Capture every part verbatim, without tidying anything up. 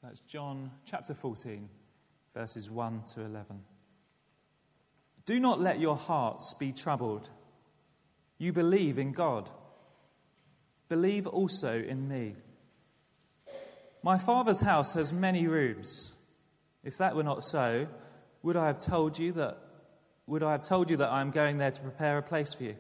That's John chapter fourteen, verses one to eleven. Do not let your hearts be troubled. You believe in God. Believe also in me. My Father's house has many rooms. If that were not so, would I have told you that would I have told you that I am going there to prepare a place for you?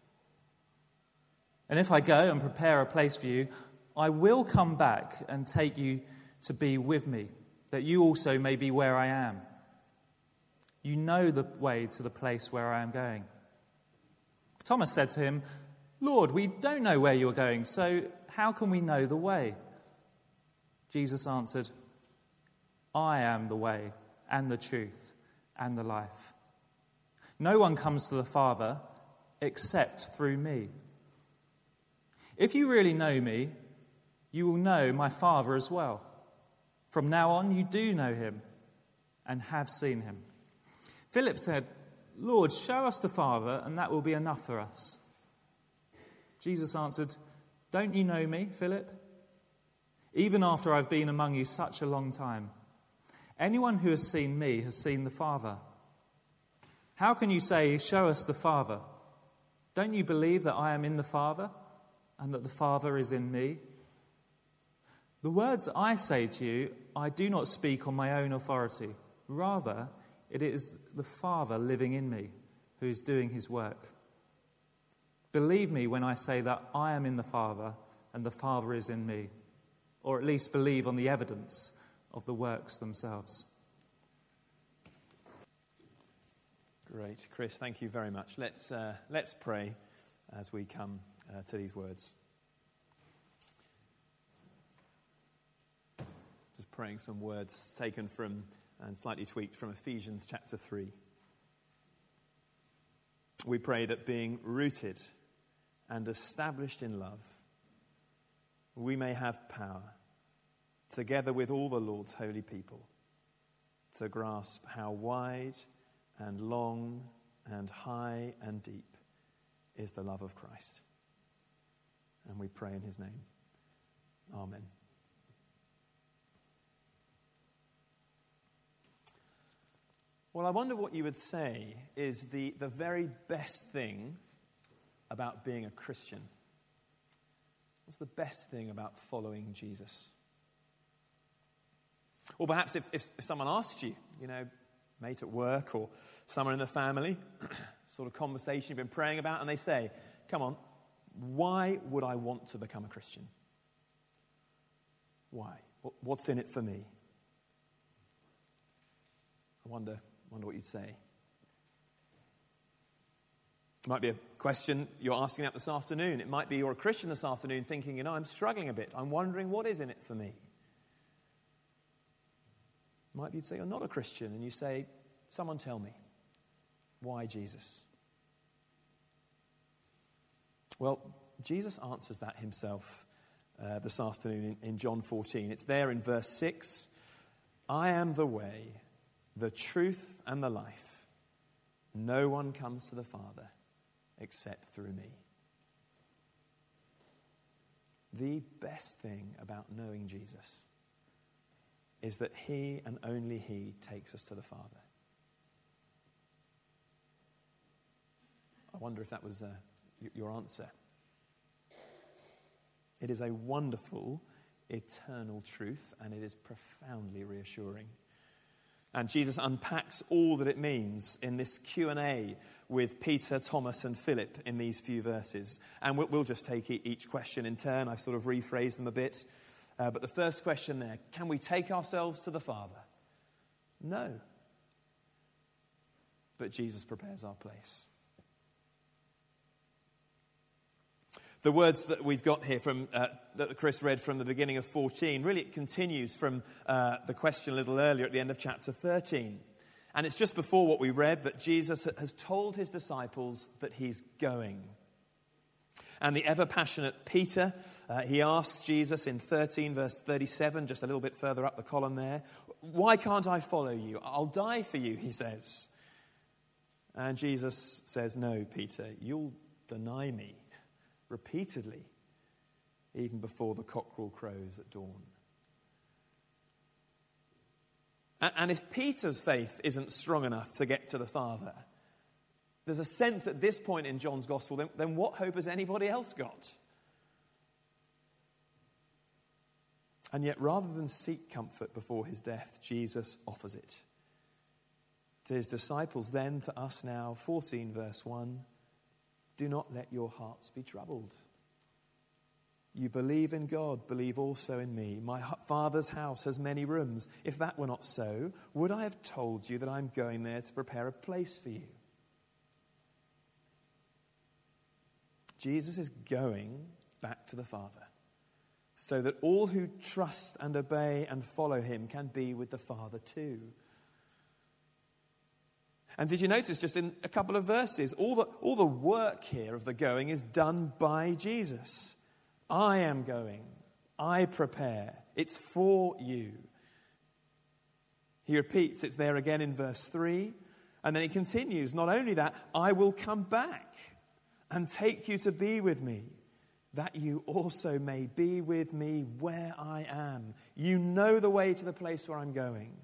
And if I go and prepare a place for you, I will come back and take you to be with me, that you also may be where I am. You know the way to the place where I am going. Thomas said to him, Lord, we don't know where you're going, so how can we know the way? Jesus answered, I am the way and the truth and the life. No one comes to the Father except through me. If you really know me, you will know my Father as well. From now on, you do know him and have seen him. Philip said, Lord, show us the Father, and that will be enough for us. Jesus answered, don't you know me, Philip? Even after I've been among you such a long time. Anyone who has seen me has seen the Father. How can you say, show us the Father? Don't you believe that I am in the Father and that the Father is in me? The words I say to you, I do not speak on my own authority. Rather, it is the Father living in me who is doing his work. Believe me when I say that I am in the Father and the Father is in me, or at least believe on the evidence of the works themselves. Great. Chris, thank you very much. Let's, uh, let's pray as we come uh, to these words. Just praying some words taken from and slightly tweaked from Ephesians chapter three. We pray that being rooted and established in love, we may have power, together with all the Lord's holy people, to grasp how wide and long and high and deep is the love of Christ. And we pray in his name. Amen. Well, I wonder what you would say is the, the very best thing about being a Christian. What's the best thing about following Jesus? Or perhaps if, if, if someone asked you, you know, mate at work or someone in the family, sort of conversation you've been praying about, and they say, come on, why would I want to become a Christian? Why? What's in it for me? I wonder, wonder what you'd say. It might be a question you're asking that this afternoon. It might be you're a Christian this afternoon thinking, you know, I'm struggling a bit. I'm wondering what is in it for me. It might be you'd say you're not a Christian and you say, someone tell me, why Jesus? Well, Jesus answers that himself uh, this afternoon in, in John fourteen. It's there in verse six. I am the way, the truth and the life. No one comes to the Father except through me. The best thing about knowing Jesus is that he and only he takes us to the Father. I wonder if that was uh, your answer. It is a wonderful, eternal truth, and it is profoundly reassuring. And Jesus unpacks all that it means in this Q and A with Peter, Thomas, and Philip in these few verses. And we'll, we'll just take each question in turn. I've sort of rephrased them a bit. Uh, but the first question there, can we take ourselves to the Father? No. But Jesus prepares our place. The words that we've got here from uh, that Chris read from the beginning of fourteen, really it continues from uh, the question a little earlier at the end of chapter thirteen. And it's just before what we read that Jesus has told his disciples that he's going. And the ever-passionate Peter, uh, he asks Jesus in thirteen verse thirty-seven, just a little bit further up the column there, why can't I follow you? I'll die for you, he says. And Jesus says, no, Peter, you'll deny me repeatedly, even before the cockerel crows at dawn. And, and if Peter's faith isn't strong enough to get to the Father, there's a sense at this point in John's Gospel, then, then what hope has anybody else got? And yet, rather than seek comfort before his death, Jesus offers it. To his disciples then, to us now, fourteen verse one, do not let your hearts be troubled. You believe in God, believe also in me. My Father's house has many rooms. If that were not so, would I have told you that I'm going there to prepare a place for you? Jesus is going back to the Father, so that all who trust and obey and follow him can be with the Father too. And did you notice just in a couple of verses, all the, all the work here of the going is done by Jesus. I am going. I prepare. It's for you. He repeats, it's there again in verse three. And then he continues, not only that, I will come back and take you to be with me, that you also may be with me where I am. You know the way to the place where I'm going.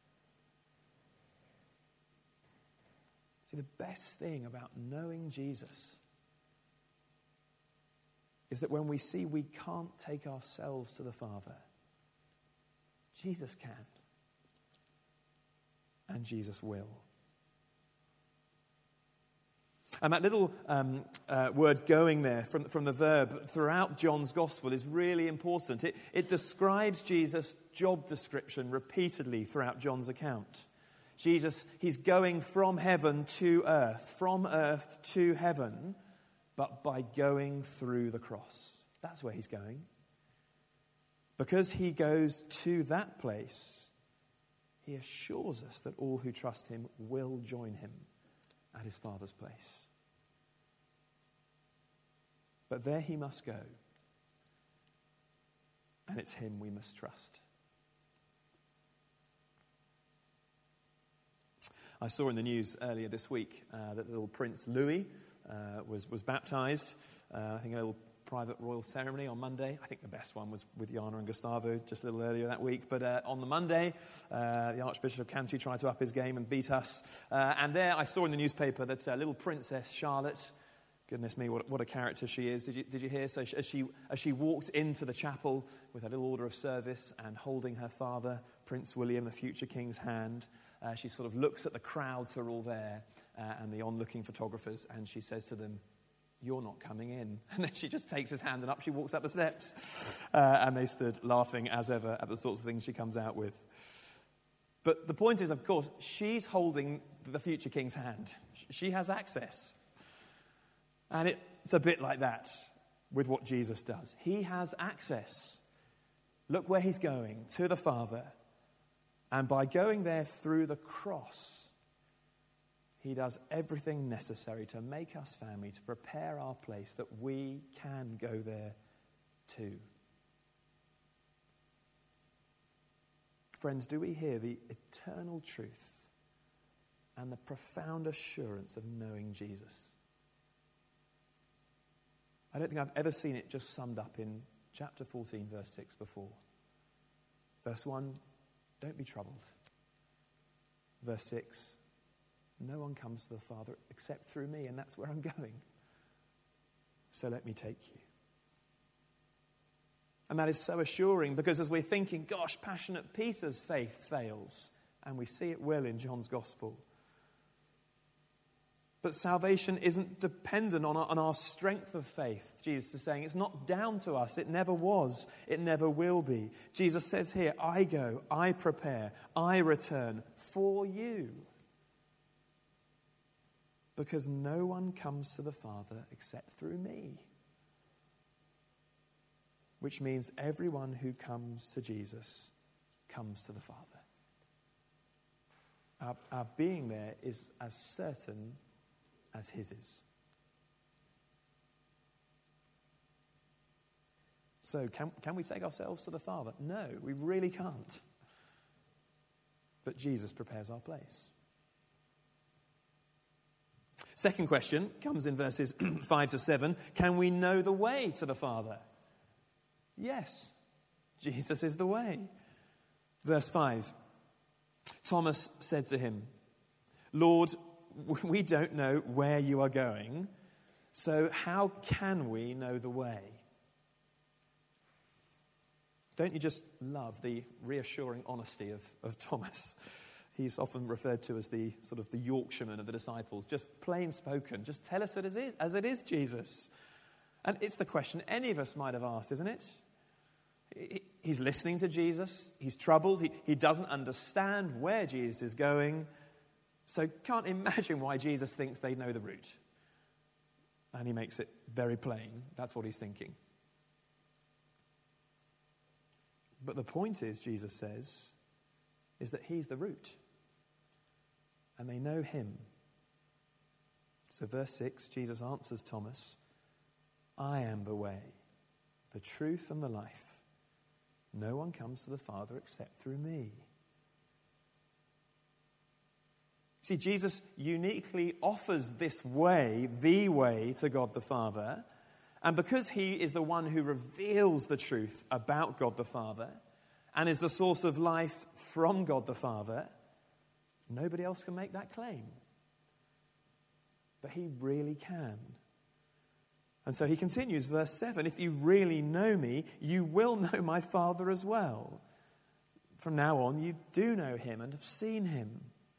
See, the best thing about knowing Jesus is that when we see we can't take ourselves to the Father, Jesus can. And Jesus will. And that little um, uh, word going there from, from the verb throughout John's Gospel is really important. It, it describes Jesus' job description repeatedly throughout John's account. Jesus, he's going from heaven to earth, from earth to heaven, but by going through the cross. That's where he's going. Because he goes to that place, he assures us that all who trust him will join him at his Father's place. But there he must go. And it's him we must trust. I saw in the news earlier this week uh, that little Prince Louis uh, was, was baptized. Uh, I think a little private royal ceremony on Monday. I think the best one was with Jana and Gustavo just a little earlier that week. But uh, on the Monday, uh, the Archbishop of Canterbury tried to up his game and beat us. Uh, and there I saw in the newspaper that uh, little Princess Charlotte, goodness me, what, what a character she is. Did you, did you hear? So as she, as she walked into the chapel with her little order of service and holding her father, Prince William, the future king's hand, uh, she sort of looks at the crowds who are all there uh, and the onlooking photographers, and she says to them, "You're not coming in." And then she just takes his hand and up she walks up the steps. Uh, and they stood laughing as ever at the sorts of things she comes out with. But the point is, of course, she's holding the future king's hand. She has access. And it's a bit like that with what Jesus does. He has access. Look where he's going, to the Father. And by going there through the cross, he does everything necessary to make us family, to prepare our place that we can go there too. Friends, do we hear the eternal truth and the profound assurance of knowing Jesus? I don't think I've ever seen it just summed up in chapter fourteen, verse six before. Verse one, don't be troubled. Verse six, no one comes to the Father except through me, and that's where I'm going. So let me take you. And that is so assuring, because as we're thinking, gosh, passionate Peter's faith fails, and we see it will in John's Gospel. But salvation isn't dependent on our, on our strength of faith. Jesus is saying it's not down to us. It never was. It never will be. Jesus says here, I go, I prepare, I return for you. Because no one comes to the Father except through me. Which means everyone who comes to Jesus comes to the Father. Our, our being there is as certain as his is. So can, can we take ourselves to the Father? No, we really can't. But Jesus prepares our place. Second question comes in verses five to seven. Can we know the way to the Father? Yes, Jesus is the way. Verse five. Thomas said to him, "Lord, we don't know where you are going, so how can we know the way?" Don't you just love the reassuring honesty of, of Thomas? He's often referred to as the sort of the Yorkshireman of the disciples, just plain spoken. Just tell us it as it is, as it is, Jesus. And it's the question any of us might have asked, isn't it? He's listening to Jesus. He's troubled. He, he doesn't understand where Jesus is going. So can't imagine why Jesus thinks they know the route. And he makes it very plain. That's what he's thinking. But the point is, Jesus says, is that he's the route. And they know him. So verse six, Jesus answers Thomas, "I am the way, the truth, and the life. No one comes to the Father except through me." See, Jesus uniquely offers this way, the way to God the Father. And because he is the one who reveals the truth about God the Father and is the source of life from God the Father, nobody else can make that claim. But he really can. And so he continues, verse seven, "If you really know me, you will know my Father as well. From now on, you do know him and have seen him."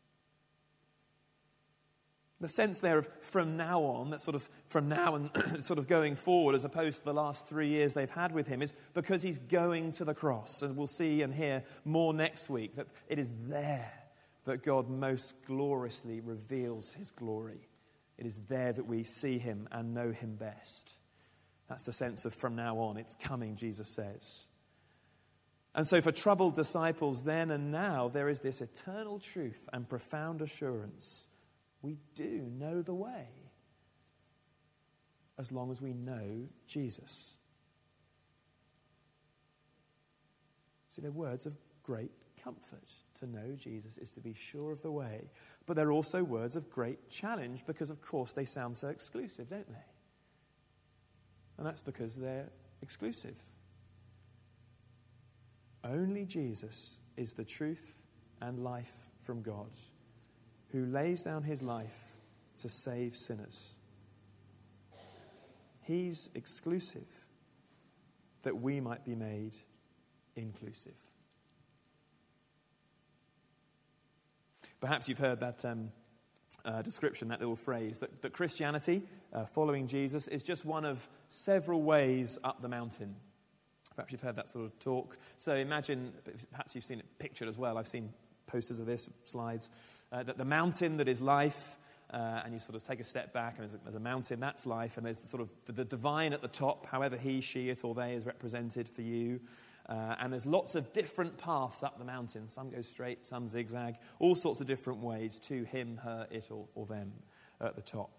The sense there of from now on, that sort of from now and sort of going forward, as opposed to the last three years they've had with him, is because he's going to the cross. And we'll see and hear more next week that it is there that God most gloriously reveals his glory. It is there that we see him and know him best. That's the sense of from now on. It's coming, Jesus says. And so for troubled disciples then and now, there is this eternal truth and profound assurance. We do know the way, as long as we know Jesus. See, they're words of great comfort. To know Jesus is to be sure of the way. But they're also words of great challenge because, of course, they sound so exclusive, don't they? And that's because they're exclusive. Only Jesus is the truth and life from God, who lays down his life to save sinners. He's exclusive, that we might be made inclusive. Perhaps you've heard that um, uh, description, that little phrase, that, that Christianity, uh, following Jesus, is just one of several ways up the mountain. Perhaps you've heard that sort of talk. So imagine, perhaps you've seen it pictured as well. I've seen posters of this, slides. Uh, that the mountain that is life, uh, and you sort of take a step back, and there's a, there's a mountain, that's life, and there's the sort of the, the divine at the top, however he, she, it, or they is represented for you. Uh, and there's lots of different paths up the mountain. Some go straight, some zigzag, all sorts of different ways to him, her, it, or, or them at the top.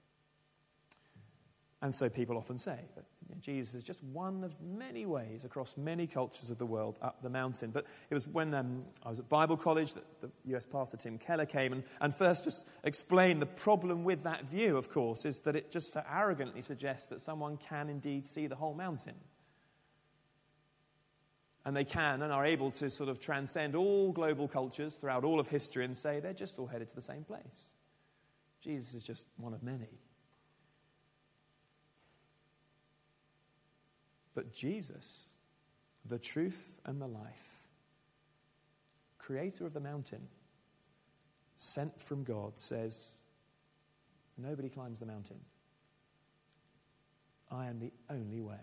And so people often say that you know, Jesus is just one of many ways across many cultures of the world up the mountain. But it was when um, I was at Bible college that the U S pastor Tim Keller came and, and first just explained the problem with that view, of course, is that it just so arrogantly suggests that someone can indeed see the whole mountain. And they can and are able to sort of transcend all global cultures throughout all of history and say they're just all headed to the same place. Jesus is just one of many. But Jesus, the truth and the life, creator of the mountain, sent from God, says, nobody climbs the mountain. I am the only way.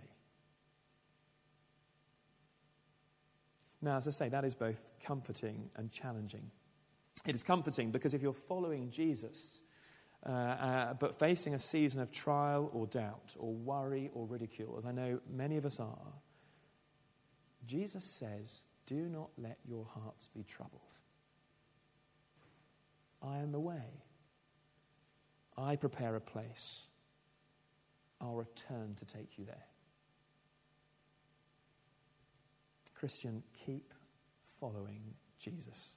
Now, as I say, that is both comforting and challenging. It is comforting because if you're following Jesus, uh, uh, but facing a season of trial or doubt or worry or ridicule, as I know many of us are, Jesus says, do not let your hearts be troubled. I am the way. I prepare a place. I'll return to take you there. Christian, keep following Jesus.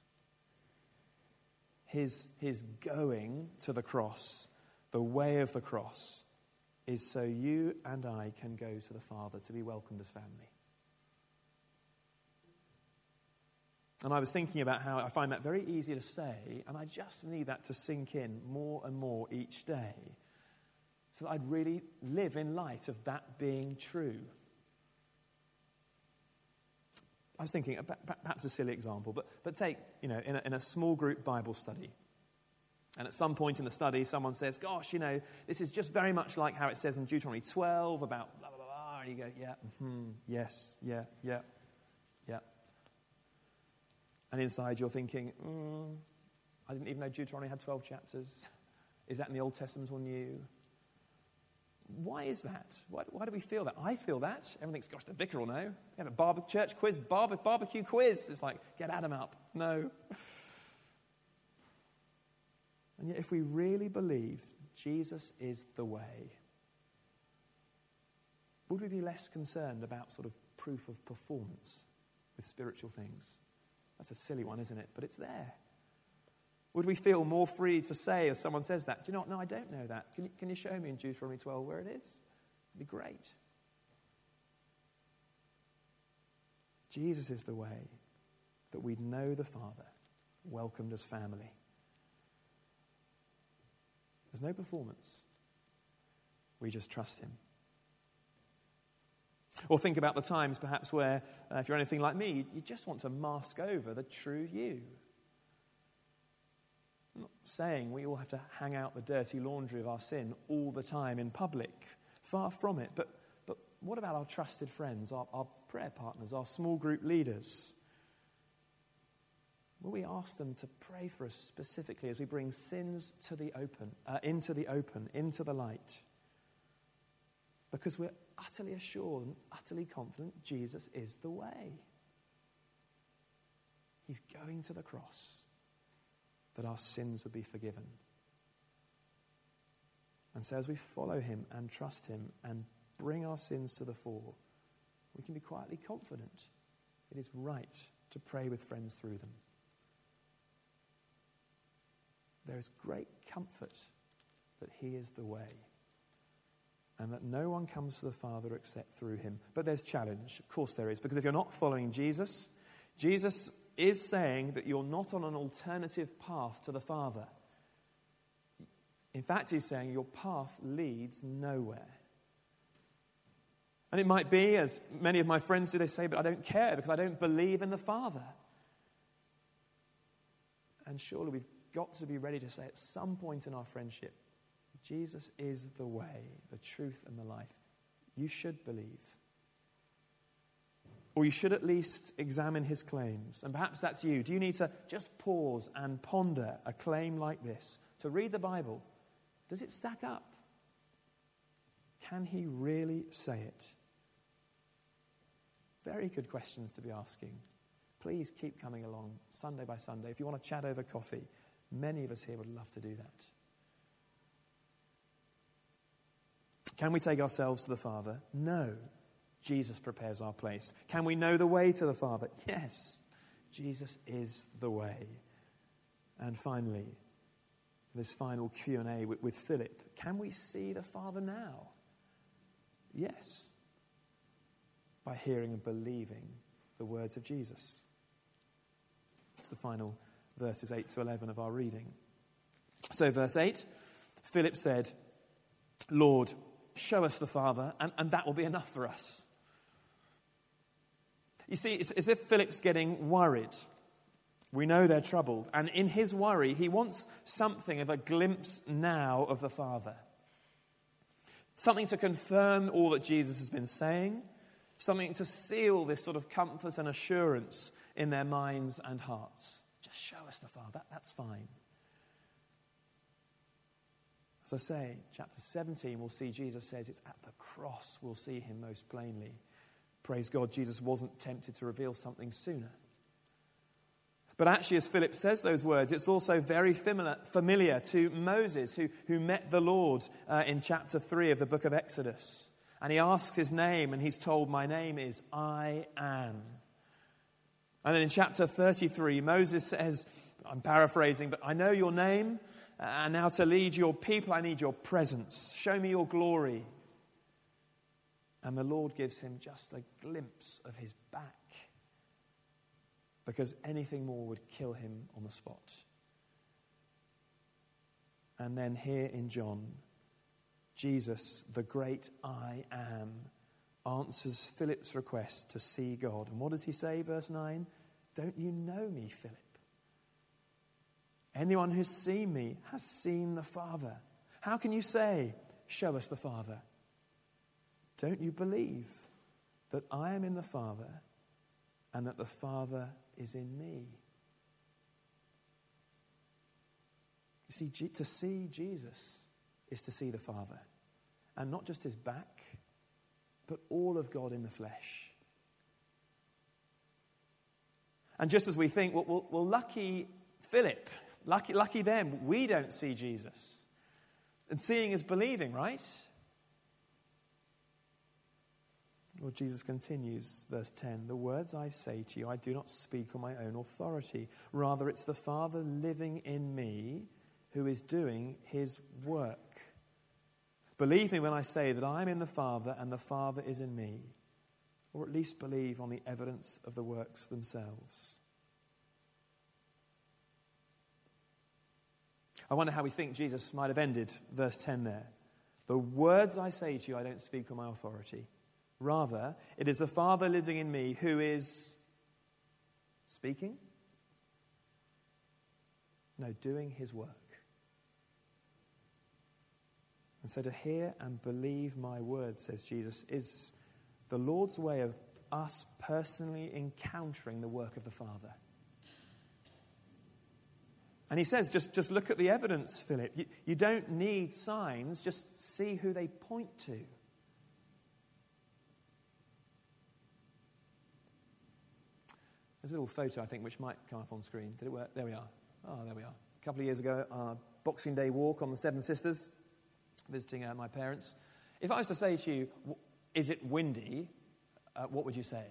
His, his going to the cross, the way of the cross, is so you and I can go to the Father to be welcomed as family. And I was thinking about how I find that very easy to say, and I just need that to sink in more and more each day, so that I'd really live in light of that being true. I was thinking, perhaps a silly example, but, but take, you know, in a, in a small group Bible study, and at some point in the study, someone says, gosh, you know, this is just very much like how it says in Deuteronomy twelve about blah, blah, blah, blah, and you go, yeah, mm-hmm, yes, yeah, yeah, yeah. And inside you're thinking, mm, I didn't even know Deuteronomy had twelve chapters. Is that in the Old Testament or New? Why is that? Why, why do we feel that? I feel that. Everyone thinks, gosh, the vicar will know. We have a barbe- church quiz, barbe- barbecue quiz. It's like, get Adam up. No. And yet if we really believe Jesus is the way, would we be less concerned about sort of proof of performance with spiritual things? That's a silly one, isn't it? But it's there. Would we feel more free to say, as someone says that, do you know what? No, I don't know that. Can you, can you show me in Deuteronomy twelve where it is? It'd be great. Jesus is the way that we know the Father, welcomed as family. There's no performance. We just trust him. Or think about the times perhaps where, uh, if you're anything like me, you just want to mask over the true you. I'm not saying we all have to hang out the dirty laundry of our sin all the time in public. Far from it. But, but what about our trusted friends, our, our prayer partners, our small group leaders? Will we ask them to pray for us specifically as we bring sins to the open, uh, into the open, into the light? Because we're utterly assured and utterly confident Jesus is the way. He's going to the cross that our sins would be forgiven. And so as we follow him and trust him and bring our sins to the fore, we can be quietly confident it is right to pray with friends through them. There is great comfort that he is the way and that no one comes to the Father except through him. But there's challenge. Of course there is, because if you're not following Jesus, Jesus is saying that you're not on an alternative path to the Father. In fact, he's saying your path leads nowhere. And it might be, as many of my friends do, they say, but I don't care because I don't believe in the Father. And surely we've got to be ready to say at some point in our friendship, Jesus is the way, the truth, and the life. You should believe. Or you should at least examine his claims. And perhaps that's you. Do you need to just pause and ponder a claim like this? To read the Bible, does it stack up? Can he really say it? Very good questions to be asking. Please keep coming along Sunday by Sunday. If you want to chat over coffee, many of us here would love to do that. Can we take ourselves to the Father? No. Jesus prepares our place. Can we know the way to the Father? Yes. Jesus is the way. And finally, this final Q and A with, with Philip. Can we see the Father now? Yes. By hearing and believing the words of Jesus. It's the final verses eight to eleven of our reading. So verse eight, Philip said, Lord, show us the Father, and, and that will be enough for us. You see, it's as if Philip's getting worried. We know they're troubled. And in his worry, he wants something of a glimpse now of the Father. Something to confirm all that Jesus has been saying. Something to seal this sort of comfort and assurance in their minds and hearts. Just show us the Father. That, that's fine. As I say, chapter seventeen, we'll see Jesus says it's at the cross we'll see him most plainly. Praise God, Jesus wasn't tempted to reveal something sooner. But actually, as Philip says those words, it's also very familiar, familiar to Moses, who, who met the Lord uh, in chapter three of the book of Exodus. And he asks his name, and he's told, my name is I Am. And then in chapter thirty-three, Moses says, I'm paraphrasing, but I know your name, and now to lead your people, I need your presence. Show me your glory. And the Lord gives him just a glimpse of his back. because anything more would kill him on the spot. And then here in John, Jesus, the great I am, answers Philip's request to see God. And what does he say, verse nine? Don't you know me, Philip? Anyone who's seen me has seen the Father. How can you say, show us the Father? Don't you believe that I am in the Father and that the Father is in me? You see, to see Jesus is to see the Father. And not just his back, but all of God in the flesh. And just as we think, well, well, well lucky Philip, lucky, lucky them, we don't see Jesus. And seeing is believing, right? Well, Jesus continues, verse ten, the words I say to you, I do not speak on my own authority. Rather, it's the Father living in me who is doing his work. Believe me when I say that I am in the Father and the Father is in me. Or at least believe on the evidence of the works themselves. I wonder how we think Jesus might have ended verse ten there. The words I say to you, I don't speak on my authority. Rather, it is the Father living in me who is speaking? No, doing his work. And so to hear and believe my word, says Jesus, is the Lord's way of us personally encountering the work of the Father. And he says, just, just look at the evidence, Philip. You, you don't need signs, just see who they point to. There's a little photo, I think, which might come up on screen. Did it work? There we are. Oh, there we are. A couple of years ago, our Boxing Day walk on the Seven Sisters, visiting uh, my parents. If I was to say to you, is it windy? Uh, what would you say?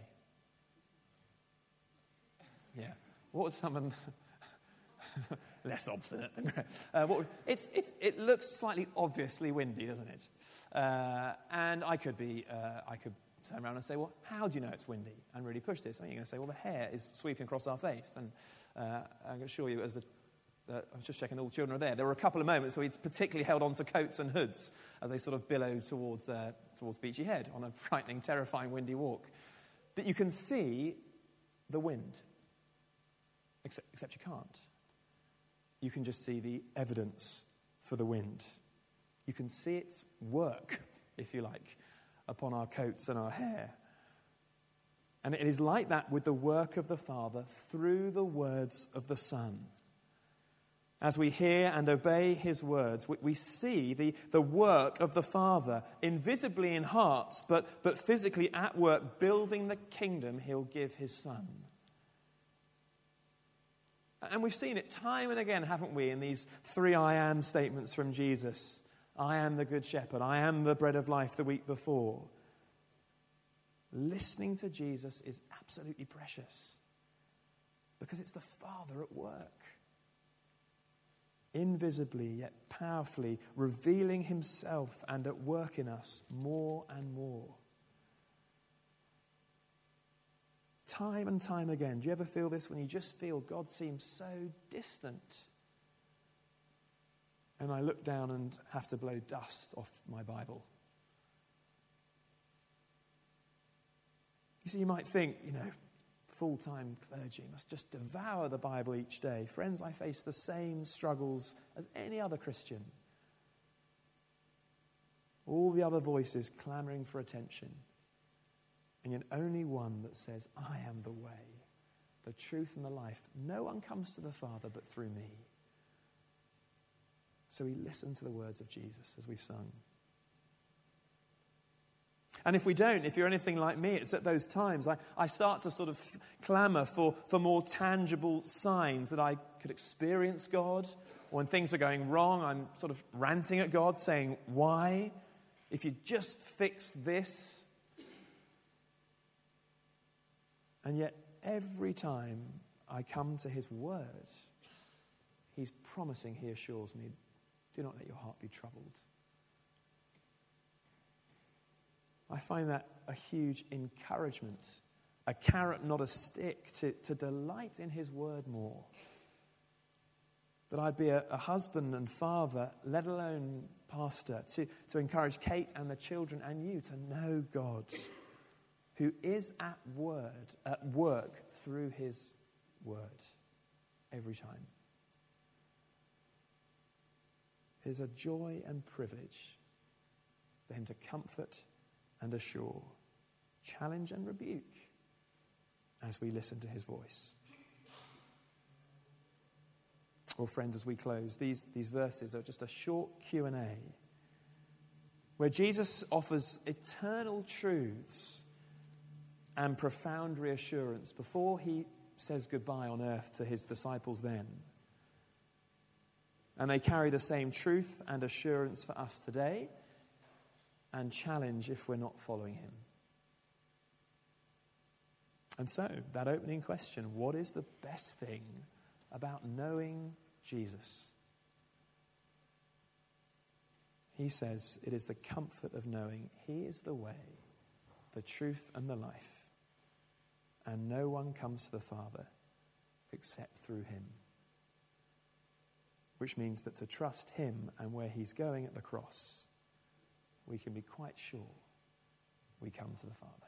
Yeah. What would someone... less obstinate. uh, what would, it's, it's, it looks slightly obviously windy, doesn't it? Uh, and I could be... Uh, I could turn around and say, well, how do you know it's windy? And really push this. I mean, you're going to say, well, the hair is sweeping across our face. And uh, I can assure you, as the Uh, I was just checking all the children are there. There were a couple of moments where he'd particularly held on to coats and hoods as they sort of billowed towards, uh, towards Beachy Head on a frightening, terrifying, windy walk. But you can see the wind, except, except you can't. You can just see the evidence for the wind. You can see its work, if you like, upon our coats and our hair. And it is like that with the work of the Father through the words of the Son. As we hear and obey his words, we see the, the work of the Father invisibly in hearts, but, but physically at work, building the kingdom he'll give his Son. And we've seen it time and again, haven't we, in these three I am statements from Jesus. I am the good shepherd. I am the bread of life the week before. Listening to Jesus is absolutely precious because it's the Father at work. Invisibly yet powerfully revealing himself and at work in us more and more. Time and time again, do you ever feel this when you just feel God seems so distant? And I look down and have to blow dust off my Bible. You see, you might think, you know, full-time clergy must just devour the Bible each day. Friends, I face the same struggles as any other Christian. All the other voices clamoring for attention. And yet only one that says, I am the way, the truth and the life. No one comes to the Father but through me. So we listen to the words of Jesus as we've sung. And if we don't, if you're anything like me, it's at those times I, I start to sort of clamour for, for more tangible signs that I could experience God. Or when things are going wrong, I'm sort of ranting at God, saying, why? If you just fix this. And yet, every time I come to his word, he's promising, he assures me, do not let your heart be troubled. I find that a huge encouragement a carrot, not a stick, to, to delight in his word more. That I'd be a, a husband and father, let alone pastor, to, to encourage Kate and the children and you to know God, who is at word, at work through his word every time. It is a joy and privilege for him to comfort and assure, challenge and rebuke as we listen to his voice. Well, friends, as we close, these, these verses are just a short Q and A where Jesus offers eternal truths and profound reassurance before he says goodbye on earth to his disciples then. And they carry the same truth and assurance for us today and challenge if we're not following him. And so, that opening question, what is the best thing about knowing Jesus? He says it is the comfort of knowing he is the way, the truth and the life, and no one comes to the Father except through him. Which means that to trust him and where he's going at the cross, we can be quite sure we come to the Father.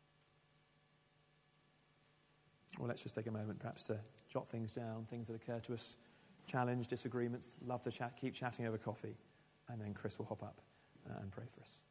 Well, let's just take a moment perhaps to jot things down, things that occur to us, challenge, disagreements, love to chat, keep chatting over coffee, and then Chris will hop up and pray for us.